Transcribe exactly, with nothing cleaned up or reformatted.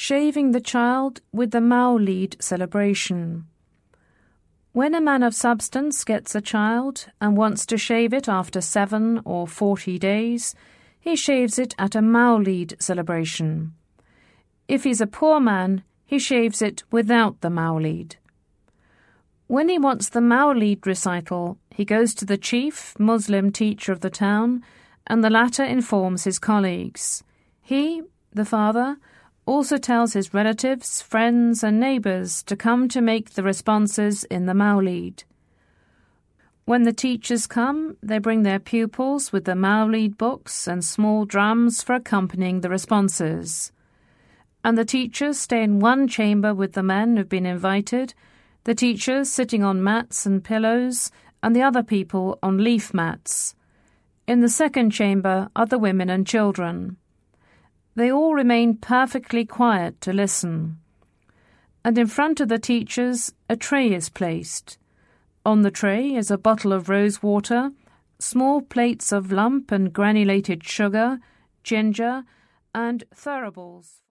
Shaving the child with the Maulid celebration. When a man of substance gets a child and wants to shave it after seven or forty days, he shaves it at a Maulid celebration. If he's a poor man, he shaves it without the Maulid. When he wants the Maulid recital, he goes to the chief Muslim teacher of the town, and the latter informs his colleagues. He, the father, also tells his relatives, friends and neighbours to come to make the responses in the Maulid. When the teachers come, they bring their pupils with the Maulid books and small drums for accompanying the responses. And the teachers stay in one chamber with the men who've been invited, the teachers sitting on mats and pillows, and the other people on leaf mats. In the second chamber are the women and children. They all remain perfectly quiet to listen. And in front of the teachers, a tray is placed. On the tray is a bottle of rose water, small plates of lump and granulated sugar, ginger, and thuribles.